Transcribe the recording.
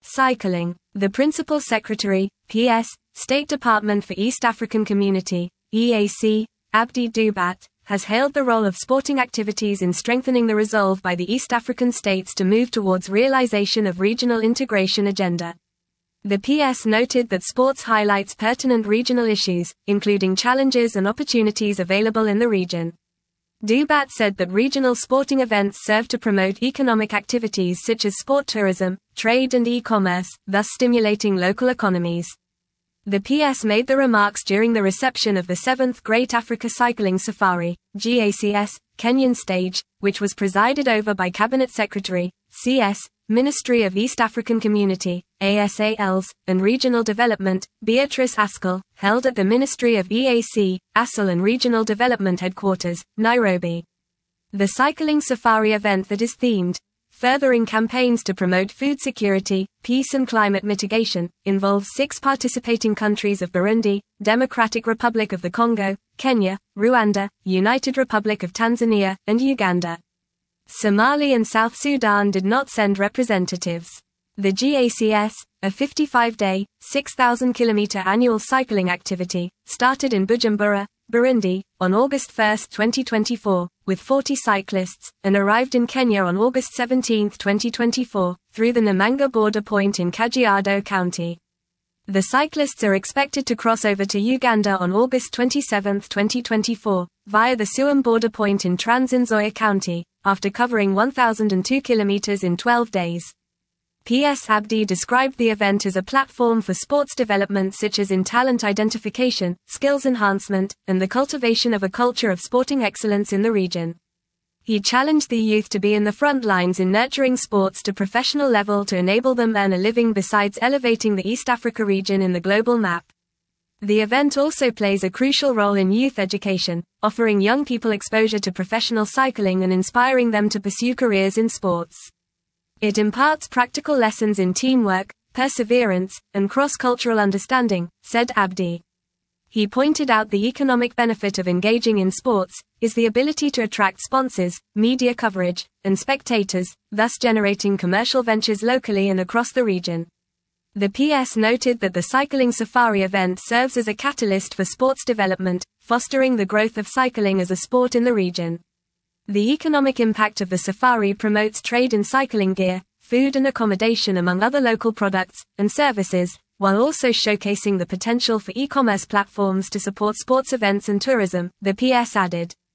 Cycling. The Principal Secretary, PS, State Department for East African Community, EAC, Abdi Dubat, has hailed the role of sporting activities in strengthening the resolve by the East African states to move towards realization of regional integration agenda. The PS noted that sports highlights pertinent regional issues, including challenges and opportunities available in the region. Dubat said that regional sporting events serve to promote economic activities such as sport tourism, trade and e-commerce, thus stimulating local economies. The PS made the remarks during the reception of the 7th Great Africa Cycling Safari, GACS, Kenyan stage, which was presided over by Cabinet Secretary, CS, Ministry of East African Community, ASALs, and Regional Development, Beatrice Askell, held at the Ministry of EAC, ASAL and Regional Development Headquarters, Nairobi. The cycling safari event that is themed, Furthering Campaigns to Promote Food Security, Peace and Climate Mitigation, involves 6 participating countries of Burundi, Democratic Republic of the Congo, Kenya, Rwanda, United Republic of Tanzania, and Uganda. Somali and South Sudan did not send representatives. The GACS, a 55-day, 6,000-kilometer annual cycling activity, started in Bujumbura, Burundi, on August 1, 2024, with 40 cyclists, and arrived in Kenya on August 17, 2024, through the Namanga border point in Kajiado County. The cyclists are expected to cross over to Uganda on August 27, 2024, via the Suam border point in Trans-Nzoia County, after covering 1,002 kilometers in 12 days. PS Abdi described the event as a platform for sports development such as in talent identification, skills enhancement, and the cultivation of a culture of sporting excellence in the region. He challenged the youth to be in the front lines in nurturing sports to professional level to enable them earn a living besides elevating the East Africa region in the global map. The event also plays a crucial role in youth education, offering young people exposure to professional cycling and inspiring them to pursue careers in sports. It imparts practical lessons in teamwork, perseverance, and cross-cultural understanding, said Abdi. He pointed out the economic benefit of engaging in sports is the ability to attract sponsors, media coverage, and spectators, thus generating commercial ventures locally and across the region. The PS noted that the cycling safari event serves as a catalyst for sports development, fostering the growth of cycling as a sport in the region. The economic impact of the safari promotes trade in cycling gear, food and accommodation among other local products and services, while also showcasing the potential for e-commerce platforms to support sports events and tourism, the PS added.